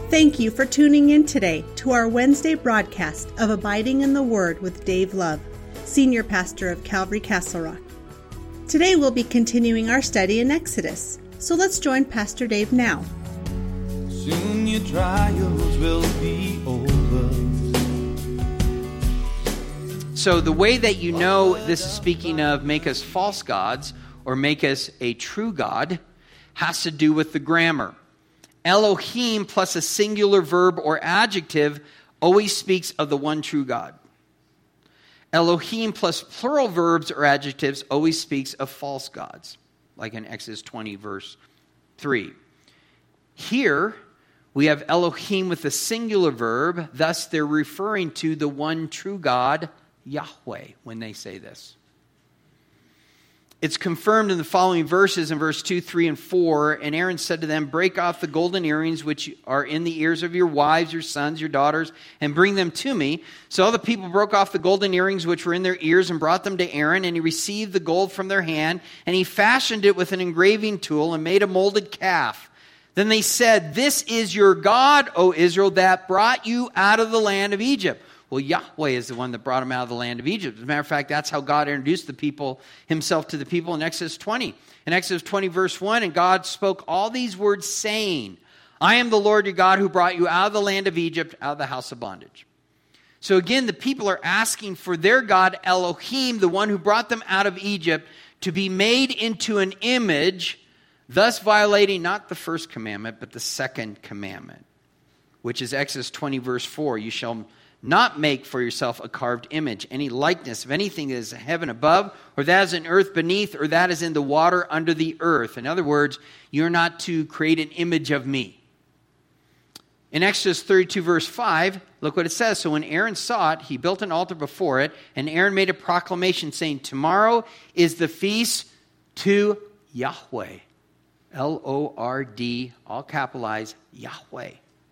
Thank you for tuning in today to our Wednesday broadcast of Abiding in the Word with Dave Love, Senior Pastor of Calvary Castle Rock. Today we'll be continuing our study in Exodus, so let's join Pastor Dave now. Soon your trials will be over. So the way that you know this is speaking of make us false gods or make us a true God has to do with the grammar. Elohim plus a singular verb or adjective always speaks of the one true God. Elohim plus plural verbs or adjectives always speaks of false gods, like in Exodus 20, verse 3. Here, we have Elohim with a singular verb, thus they're referring to the one true God, Yahweh, when they say this. It's confirmed in the following verses in verse 2, 3, and 4. And Aaron said to them, break off the golden earrings which are in the ears of your wives, your sons, your daughters, and bring them to me. So all the people broke off the golden earrings which were in their ears and brought them to Aaron. And he received the gold from their hand, and he fashioned it with an engraving tool and made a molded calf. Then they said, this is your God, O Israel, that brought you out of the land of Egypt. Well, Yahweh is the one that brought them out of the land of Egypt. As a matter of fact, that's how God introduced himself to the people in Exodus 20. In Exodus 20, verse 1, and God spoke all these words, saying, I am the Lord your God who brought you out of the land of Egypt, out of the house of bondage. So again, the people are asking for their God, Elohim, the one who brought them out of Egypt, to be made into an image, thus violating not the first commandment, but the second commandment, which is Exodus 20, verse 4. You shall not make for yourself a carved image, any likeness of anything that is in heaven above, or that is in earth beneath, or that is in the water under the earth. In other words, you're not to create an image of me. In Exodus 32, verse 5, look what it says. So when Aaron saw it, he built an altar before it, and Aaron made a proclamation saying, tomorrow is the feast to Yahweh. L-O-R-D, all capitalized, Yahweh.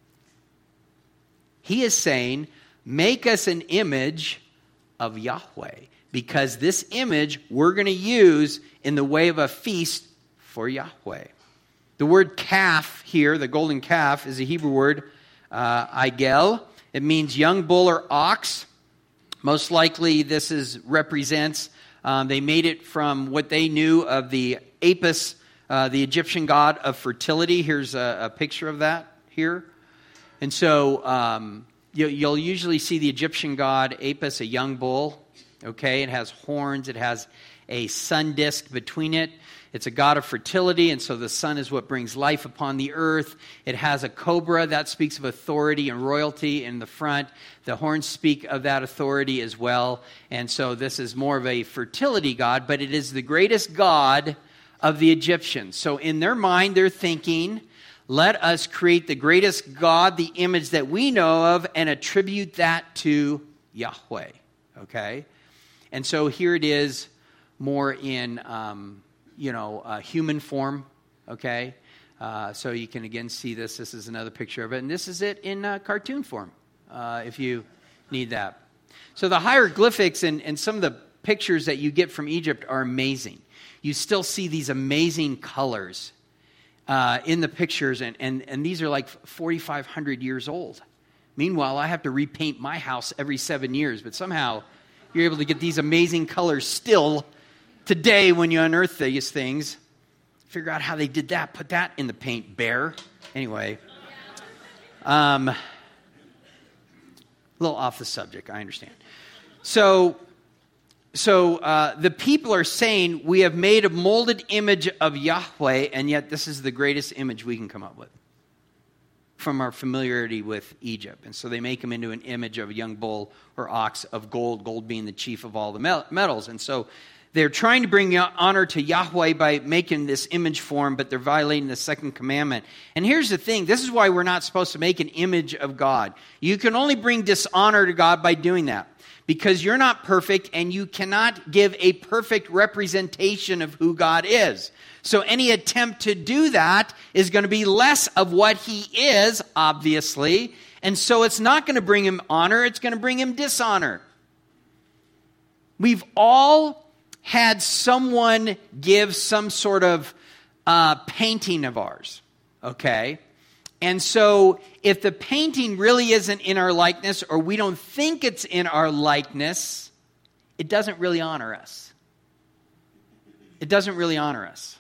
He is saying, make us an image of Yahweh, because this image we're going to use in the way of a feast for Yahweh. The word calf here, the golden calf, is a Hebrew word, igel. It means young bull or ox. Most likely this represents, they made it from what they knew of the Apis, the Egyptian god of fertility. Here's a picture of that here. And so you'll usually see the Egyptian god Apis, a young bull. Okay, it has horns. It has a sun disk between it. It's a god of fertility, and so the sun is what brings life upon the earth. It has a cobra that speaks of authority and royalty in the front. The horns speak of that authority as well. And so this is more of a fertility god, but it is the greatest god of the Egyptians. So in their mind, they're thinking, let us create the greatest God, the image that we know of, and attribute that to Yahweh. Okay? And so here it is more in, human form. Okay? So you can again see this. This is another picture of it. And this is it in cartoon form, if you need that. So the hieroglyphics and some of the pictures that you get from Egypt are amazing. You still see these amazing colors in the pictures, and these are like 4,500 years old. Meanwhile, I have to repaint my house every 7 years, but somehow you're able to get these amazing colors still today when you unearth these things. Figure out how they did that, put that in the paint, bear. Anyway, a little off the subject, I understand. So the people are saying, we have made a molded image of Yahweh, and yet this is the greatest image we can come up with from our familiarity with Egypt. And so they make him into an image of a young bull or ox of gold, gold being the chief of all the metals. And so they're trying to bring honor to Yahweh by making this image form, but they're violating the second commandment. And here's the thing. This is why we're not supposed to make an image of God. You can only bring dishonor to God by doing that, because you're not perfect and you cannot give a perfect representation of who God is. So any attempt to do that is going to be less of what he is, obviously. And so it's not going to bring him honor, it's going to bring him dishonor. We've all had someone give some sort of painting of ours, okay? And so if the painting really isn't in our likeness, or we don't think it's in our likeness, it doesn't really honor us. It doesn't really honor us.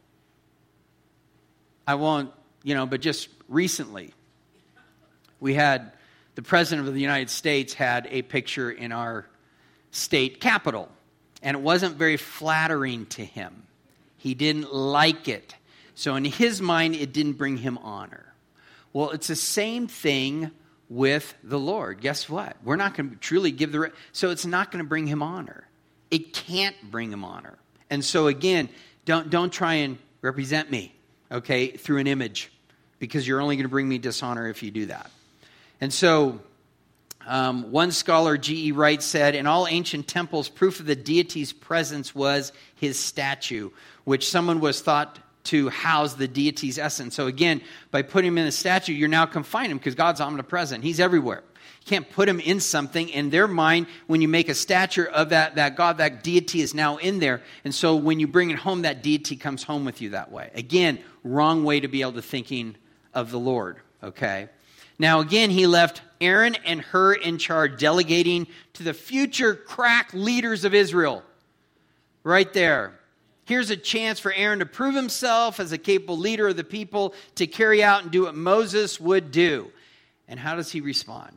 I won't, but just recently, we had the President of the United States had a picture in our state capitol, and it wasn't very flattering to him. He didn't like it. So in his mind, it didn't bring him honor. Well, it's the same thing with the Lord. Guess what? We're not going to truly give so it's not going to bring him honor. It can't bring him honor. And so again, don't try and represent me, okay, through an image, because you're only going to bring me dishonor if you do that. And so one scholar, G.E. Wright, said, in all ancient temples, proof of the deity's presence was his statue, which someone was thought to house the deity's essence. So again, by putting him in a statue, you're now confining him because God's omnipresent. He's everywhere. You can't put him in something. In their mind, when you make a statue of that God, that deity is now in there. And so when you bring it home, that deity comes home with you that way. Again, wrong way to be able to thinking of the Lord, okay? Now again, he left Aaron and Hur in charge, delegating to the future crack leaders of Israel. Right there. Here's a chance for Aaron to prove himself as a capable leader of the people, to carry out and do what Moses would do. And how does he respond?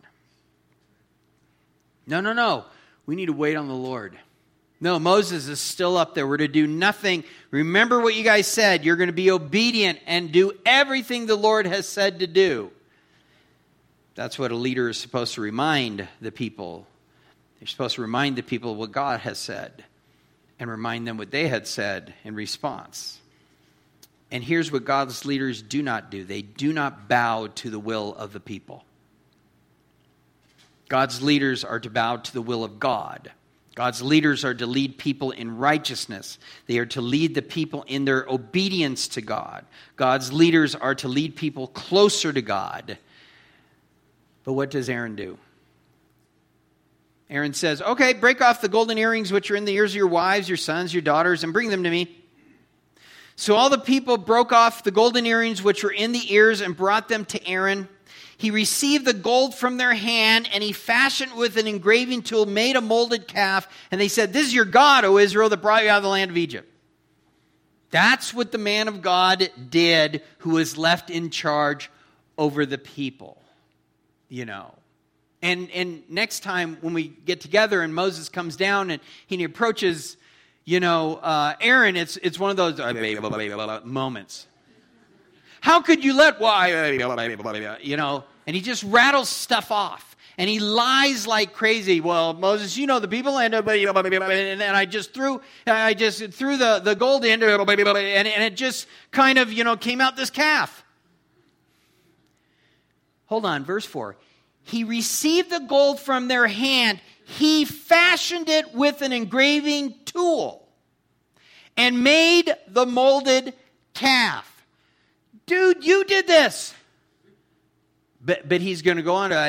No. We need to wait on the Lord. No, Moses is still up there. We're to do nothing. Remember what you guys said. You're going to be obedient and do everything the Lord has said to do. That's what a leader is supposed to remind the people. They're supposed to remind the people what God has said, and remind them what they had said in response. And here's what God's leaders do not do. They do not bow to the will of the people. God's leaders are to bow to the will of God. God's leaders are to lead people in righteousness. They are to lead the people in their obedience to God. God's leaders are to lead people closer to God. But what does Aaron do? Aaron says, okay, break off the golden earrings which are in the ears of your wives, your sons, your daughters, and bring them to me. So all the people broke off the golden earrings which were in the ears and brought them to Aaron. He received the gold from their hand, and he fashioned with an engraving tool, made a molded calf. And they said, this is your God, O Israel, that brought you out of the land of Egypt. That's what the man of God did, who was left in charge over the people. And next time when we get together and Moses comes down and he approaches, Aaron, it's one of those moments. How could you let and he just rattles stuff off. And he lies like crazy. Well, Moses, the people, and I just threw the gold in, and it just kind of, came out this calf. Hold on, verse 4. He received the gold from their hand. He fashioned it with an engraving tool and made the molded calf. Dude, you did this. But he's going to go on.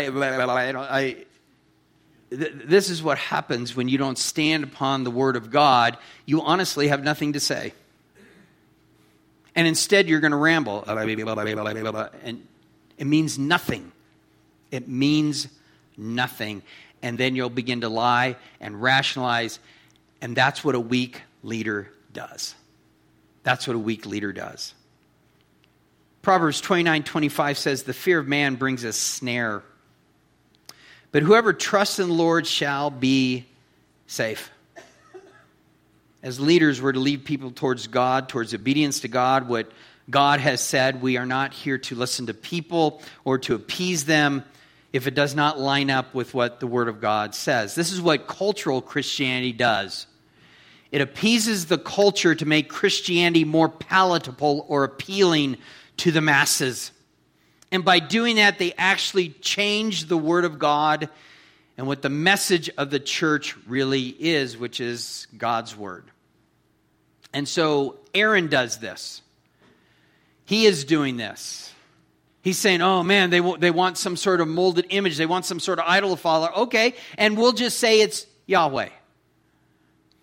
This is what happens when you don't stand upon the word of God. You honestly have nothing to say. And instead you're going to ramble. And it means nothing. It means nothing. And then you'll begin to lie and rationalize. And that's what a weak leader does. That's what a weak leader does. Proverbs 29:25 says, the fear of man brings a snare, but whoever trusts in the Lord shall be safe. As leaders, we're to lead people towards God, towards obedience to God, what God has said. We are not here to listen to people or to appease them if it does not line up with what the Word of God says. This is what cultural Christianity does. It appeases the culture to make Christianity more palatable or appealing to the masses. And by doing that, they actually change the Word of God and what the message of the church really is, which is God's Word. And so Aaron does this. He is doing this. He's saying, oh man, they want some sort of molded image. They want some sort of idol to follow. Okay, and we'll just say it's Yahweh.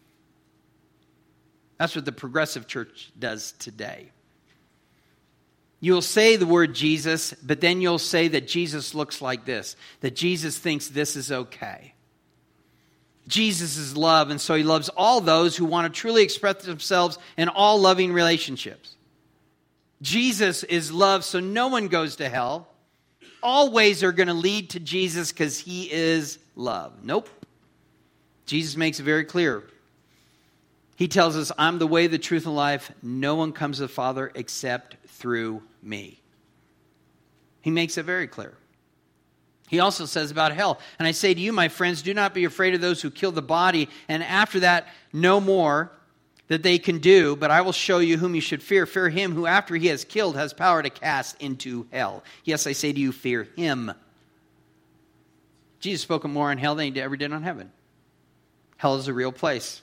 That's what the progressive church does today. You'll say the word Jesus, but then you'll say that Jesus looks like this, that Jesus thinks this is okay. Jesus is love, and so he loves all those who want to truly express themselves in all loving relationships. Jesus is love, so no one goes to hell. All ways are going to lead to Jesus because he is love. Nope. Jesus makes it very clear. He tells us, I'm the way, the truth, and life. No one comes to the Father except through me. He makes it very clear. He also says about hell, and I say to you, my friends, do not be afraid of those who kill the body, and after that, no more that they can do, but I will show you whom you should fear. Fear him who after he has killed has power to cast into hell. Yes, I say to you, fear him. Jesus spoke more on hell than he ever did on heaven. Hell is a real place.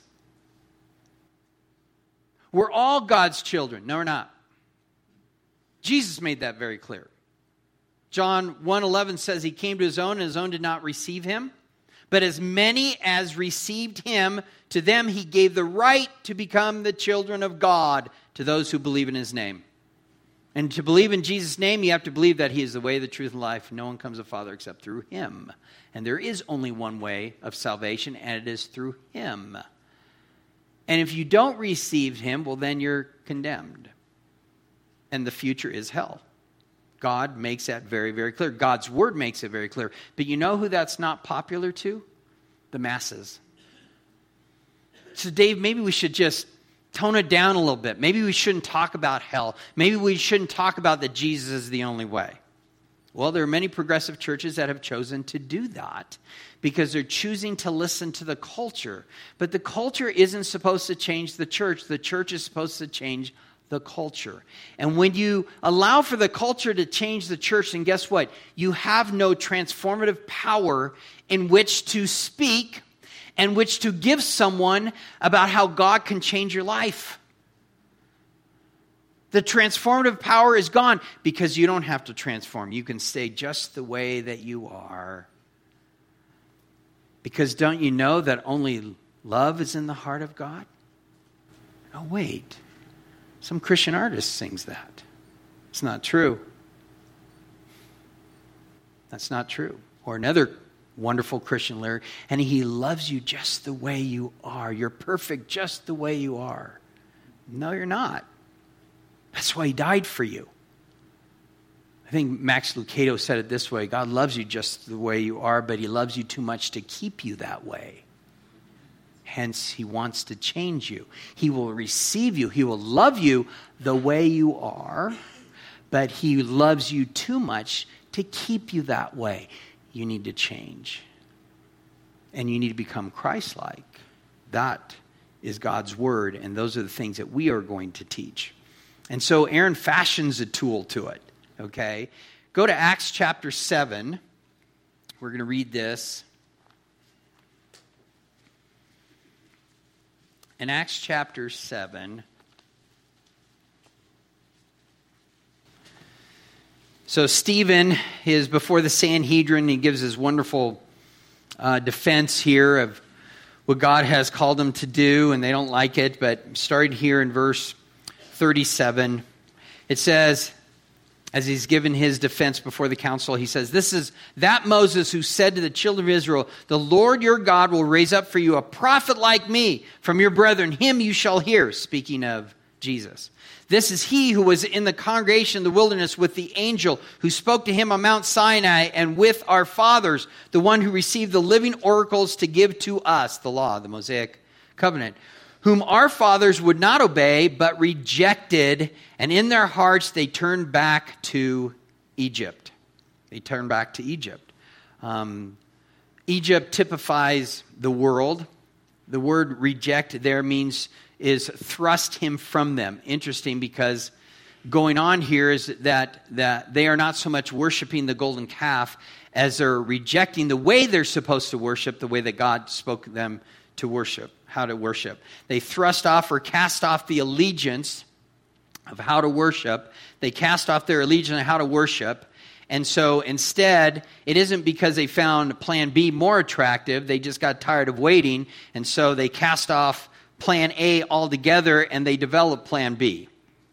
We're all God's children. No, we're not. Jesus made that very clear. John 1:11 says he came to his own, and his own did not receive him. But as many as received him, to them he gave the right to become the children of God, to those who believe in his name. And to believe in Jesus' name, you have to believe that he is the way, the truth, and life. No one comes to the Father except through him. And there is only one way of salvation, and it is through him. And if you don't receive him, well, then you're condemned. And the future is hell. God makes that very, very clear. God's word makes it very clear. But you know who that's not popular to? The masses. So Dave, maybe we should just tone it down a little bit. Maybe we shouldn't talk about hell. Maybe we shouldn't talk about that Jesus is the only way. Well, there are many progressive churches that have chosen to do that because they're choosing to listen to the culture. But the culture isn't supposed to change the church. The church is supposed to change the culture. And when you allow for the culture to change the church, then guess what? You have no transformative power in which to speak and which to give someone about how God can change your life. The transformative power is gone because you don't have to transform. You can stay just the way that you are. Because don't you know that only love is in the heart of God? Oh, wait. Some Christian artist sings that. It's not true. That's not true. Or another wonderful Christian lyric, and he loves you just the way you are. You're perfect just the way you are. No, you're not. That's why he died for you. I think Max Lucado said it this way: God loves you just the way you are, but he loves you too much to keep you that way. Hence, he wants to change you. He will receive you. He will love you the way you are, but he loves you too much to keep you that way. You need to change. And you need to become Christ-like. That is God's word, and those are the things that we are going to teach. And so Aaron fashions a tool to it, okay? Go to Acts chapter 7. We're going to read this. In Acts chapter 7, so Stephen is before the Sanhedrin. He gives his wonderful defense here of what God has called him to do, and they don't like it. But starting here in verse 37, it says, as he's given his defense before the council, he says, "This is that Moses who said to the children of Israel, 'The Lord your God will raise up for you a prophet like me from your brethren. Him you shall hear,'" speaking of Jesus. "This is he who was in the congregation in the wilderness with the angel who spoke to him on Mount Sinai, and with our fathers, the one who received the living oracles to give to us," the law, the Mosaic covenant, "whom our fathers would not obey, but rejected, and in their hearts they turned back to Egypt." They turned back to Egypt. Egypt typifies the world. The word reject there is thrust him from them. Interesting, because going on here is that they are not so much worshiping the golden calf as they're rejecting the way they're supposed to worship, the way that God spoke them to worship, how to worship. They thrust off or cast off the allegiance of how to worship. They cast off their allegiance on how to worship. And so instead, it isn't because they found plan B more attractive. They just got tired of waiting. And so they cast off plan A altogether and they developed plan B.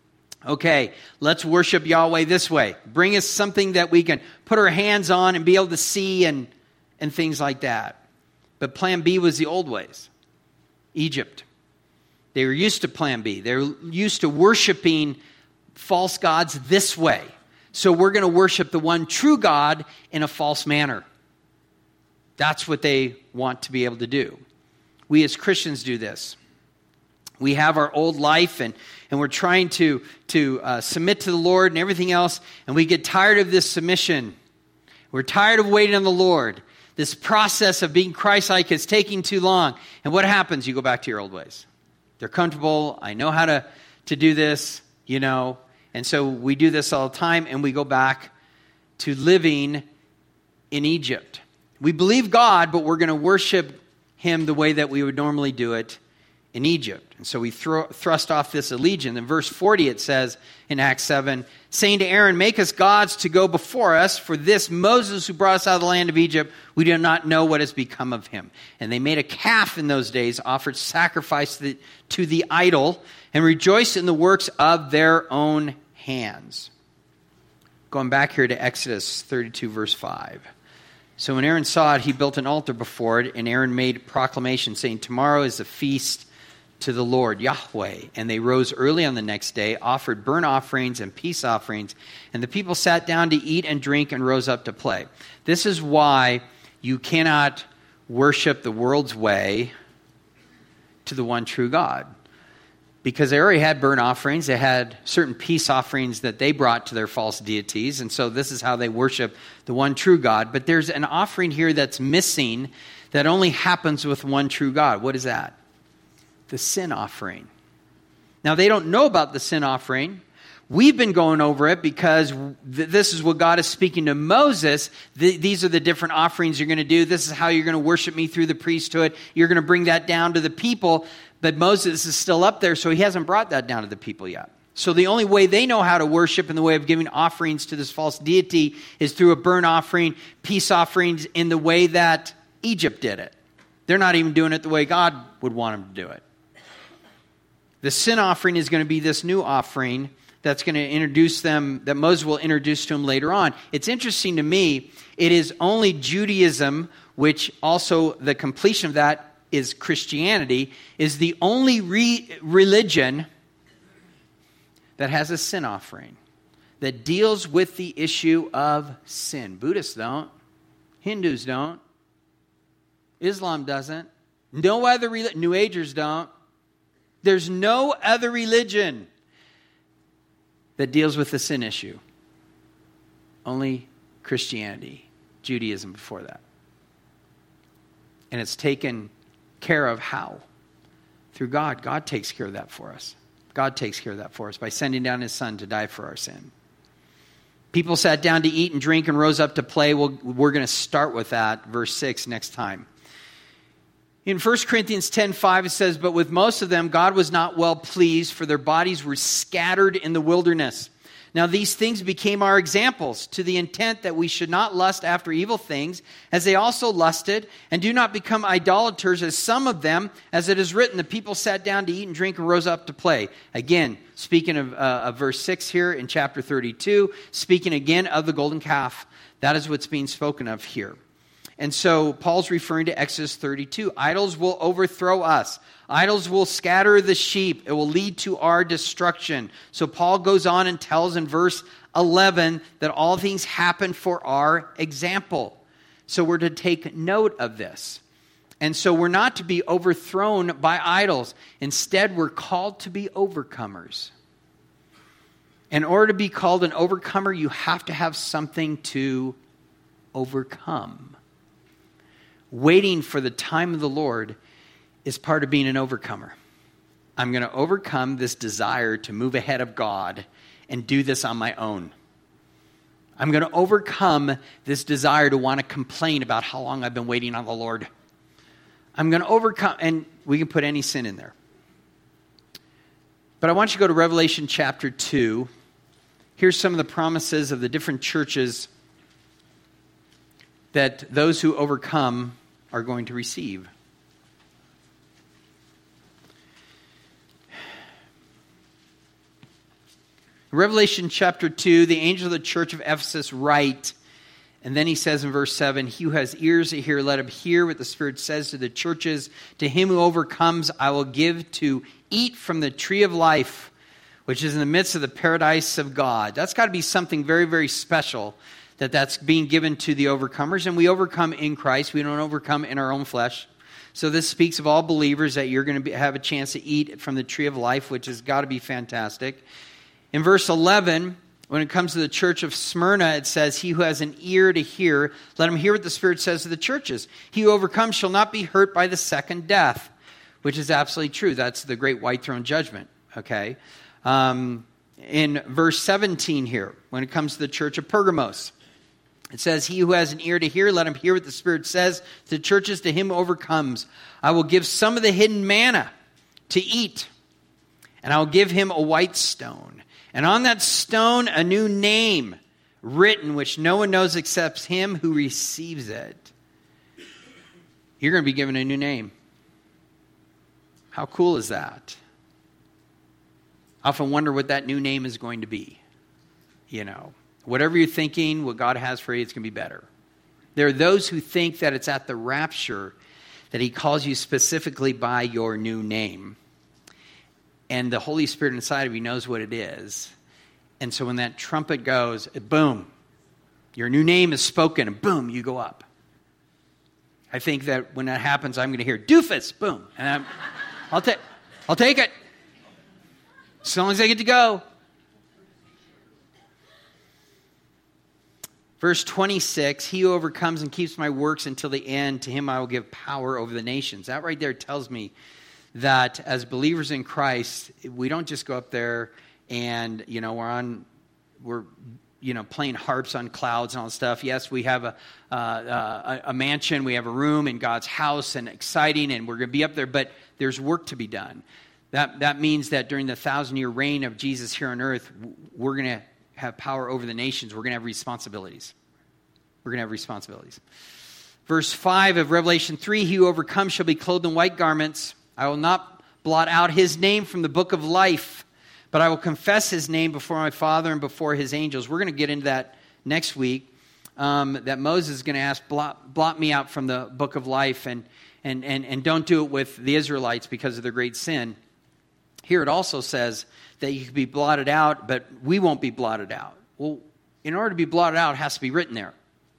Okay, let's worship Yahweh this way. Bring us something that we can put our hands on and be able to see and things like that. But plan B was the old ways. Egypt. They were used to plan B. They were used to worshiping false gods this way. So we're going to worship the one true God in a false manner. That's what they want to be able to do. We as Christians do this. We have our old life and we're trying to submit to the Lord and everything else, and we get tired of this submission. We're tired of waiting on the Lord. This process of being Christ-like is taking too long. And what happens? You go back to your old ways. They're comfortable. I know how to do this, And so we do this all the time, and we go back to living in Egypt. We believe God, but we're going to worship Him the way that we would normally do it in Egypt. And so we thrust off this allegiance. In verse 40 it says in Acts 7, saying to Aaron, make us gods to go before us, for this Moses who brought us out of the land of Egypt, we do not know what has become of him. And they made a calf in those days, offered sacrifice to the idol, and rejoiced in the works of their own hands. Going back here to Exodus 32 verse 5. So when Aaron saw it, he built an altar before it, and Aaron made proclamation saying, tomorrow is the feast to the Lord, Yahweh. And they rose early on the next day, offered burnt offerings and peace offerings, and the people sat down to eat and drink and rose up to play. This is why you cannot worship the world's way to the one true God. Because they already had burnt offerings, they had certain peace offerings that they brought to their false deities, and so this is how they worship the one true God. But there's an offering here that's missing that only happens with one true God. What is that? The sin offering. Now, they don't know about the sin offering. We've been going over it because this is what God is speaking to Moses. These are the different offerings you're going to do. This is how you're going to worship me through the priesthood. You're going to bring that down to the people. But Moses is still up there, so he hasn't brought that down to the people yet. So the only way they know how to worship in the way of giving offerings to this false deity is through a burnt offering, peace offerings in the way that Egypt did it. They're not even doing it the way God would want them to do it. The sin offering is going to be this new offering that's going to introduce them, that Moses will introduce to them later on. It's interesting to me, it is only Judaism, which also the completion of that is Christianity, is the only religion that has a sin offering, that deals with the issue of sin. Buddhists don't. Hindus don't. Islam doesn't. No other New Agers don't. There's no other religion that deals with the sin issue. Only Christianity, Judaism before that. And it's taken care of how? Through God. God takes care of that for us. God takes care of that for us by sending down His Son to die for our sin. People sat down to eat and drink and rose up to play. Well, we're going to start with that, verse 6, next time. In 1 Corinthians 10:5 it says, but with most of them God was not well pleased, for their bodies were scattered in the wilderness. Now these things became our examples, to the intent that we should not lust after evil things, as they also lusted, and do not become idolaters, as some of them, as it is written, the people sat down to eat and drink and rose up to play. Again, speaking of verse 6 here in chapter 32, speaking again of the golden calf. That is what's being spoken of here. And so Paul's referring to Exodus 32. Idols will overthrow us. Idols will scatter the sheep. It will lead to our destruction. So Paul goes on and tells in verse 11 that all things happen for our example. So we're to take note of this. And so we're not to be overthrown by idols. Instead, we're called to be overcomers. In order to be called an overcomer, you have to have something to overcome. Waiting for the time of the Lord is part of being an overcomer. I'm going to overcome this desire to move ahead of God and do this on my own. I'm going to overcome this desire to want to complain about how long I've been waiting on the Lord. I'm going to overcome, and we can put any sin in there. But I want you to go to Revelation chapter 2. Here's some of the promises of the different churches that those who overcome are going to receive. Revelation chapter 2, the angel of the church of Ephesus write, and then he says in verse 7, he who has ears to hear, let him hear what the Spirit says to the churches. To him who overcomes, I will give to eat from the tree of life, which is in the midst of the paradise of God. That's got to be something very, very special that's being given to the overcomers. And we overcome in Christ. We don't overcome in our own flesh. So this speaks of all believers that you're going to have a chance to eat from the tree of life, which has got to be fantastic. In verse 11, when it comes to the church of Smyrna, it says, he who has an ear to hear, let him hear what the Spirit says to the churches. He who overcomes shall not be hurt by the second death, which is absolutely true. That's the great white throne judgment, okay? In verse 17 here, when it comes to the church of Pergamos, it says, he who has an ear to hear, let him hear what the Spirit says to the churches. To him who overcomes, I will give some of the hidden manna to eat, and I will give him a white stone. And on that stone, a new name written, which no one knows except him who receives it. You're going to be given a new name. How cool is that? I often wonder what that new name is going to be. You know, whatever you're thinking, what God has for you, it's going to be better. There are those who think that it's at the rapture that he calls you specifically by your new name. And the Holy Spirit inside of you knows what it is. And so when that trumpet goes, boom, your new name is spoken, and boom, you go up. I think that when that happens, I'm going to hear, doofus, boom. And I'll take it. As long as I get to go. Verse 26, he who overcomes and keeps my works until the end, to him I will give power over the nations. That right there tells me that as believers in Christ, we don't just go up there and, we're playing harps on clouds and all that stuff. Yes, we have a mansion, we have a room in God's house, and exciting, and we're going to be up there, but there's work to be done. That means that during the 1,000-year reign of Jesus here on earth, we're going to have power over the nations. We're going to have responsibilities. Verse 5 of Revelation 3, he who overcomes shall be clothed in white garments. I will not blot out his name from the book of life, but I will confess his name before my Father and before his angels. We're going to get into that next week, that Moses is going to ask, blot me out from the book of life, and don't do it with the Israelites because of their great sin. Here it also says that you can be blotted out, but we won't be blotted out. Well, in order to be blotted out, it has to be written there.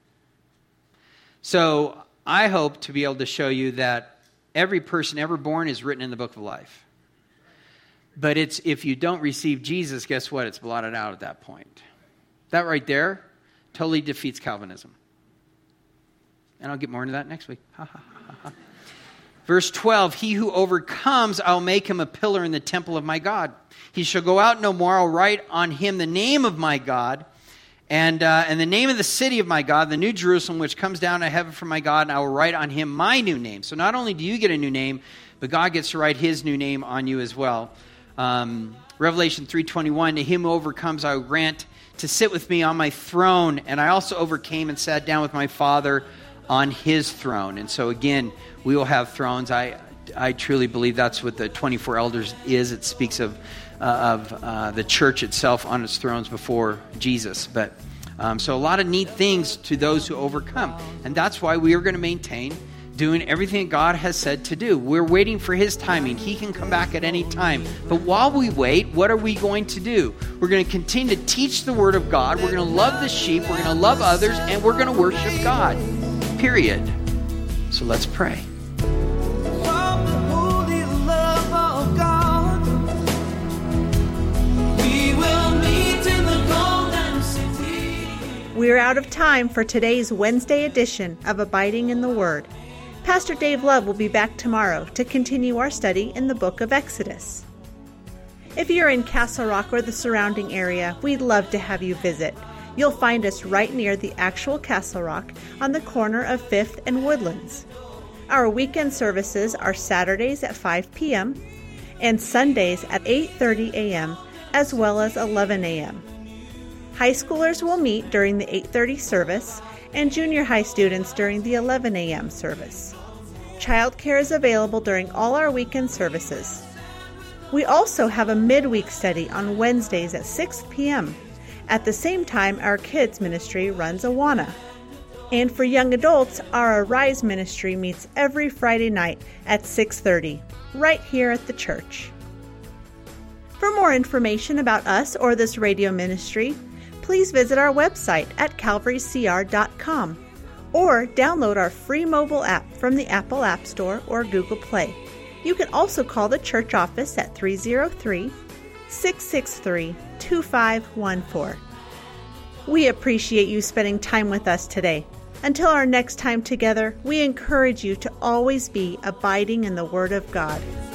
So I hope to be able to show you that every person ever born is written in the book of life. But if you don't receive Jesus, guess what? It's blotted out at that point. That right there totally defeats Calvinism. And I'll get more into that next week. Verse 12, he who overcomes, I'll make him a pillar in the temple of my God. He shall go out no more. I'll write on him the name of my God and the name of the city of my God, the New Jerusalem, which comes down to heaven from my God, and I will write on him my new name. So not only do you get a new name, but God gets to write his new name on you as well. Revelation 3:21, to him who overcomes, I will grant to sit with me on my throne, and I also overcame and sat down with my Father on his throne. And so again, we will have thrones. I truly believe that's what the 24 elders is. It speaks of the church itself on its thrones before Jesus. But so a lot of neat things to those who overcome. And that's why we are going to maintain doing everything God has said to do. We're waiting for his timing. He can come back at any time. But while we wait, what are we going to do? We're going to continue to teach the word of God. We're going to love the sheep. We're going to love others. And we're going to worship God. Period. So let's pray. We're out of time for today's Wednesday edition of Abiding in the Word. Pastor Dave Love will be back tomorrow to continue our study in the book of Exodus. If you're in Castle Rock or the surrounding area, we'd love to have you visit. You'll find us right near the actual Castle Rock on the corner of 5th and Woodlands. Our weekend services are Saturdays at 5 p.m. and Sundays at 8:30 a.m. as well as 11 a.m. High schoolers will meet during the 8:30 service and junior high students during the 11 a.m. service. Childcare is available during all our weekend services. We also have a midweek study on Wednesdays at 6 p.m. At the same time, our kids ministry runs Awana. And for young adults, our Arise ministry meets every Friday night at 6:30, right here at the church. For more information about us or this radio ministry, please visit our website at calvarycr.com or download our free mobile app from the Apple App Store or Google Play. You can also call the church office at 303-663-2514. We appreciate you spending time with us today. Until our next time together, we encourage you to always be abiding in the Word of God.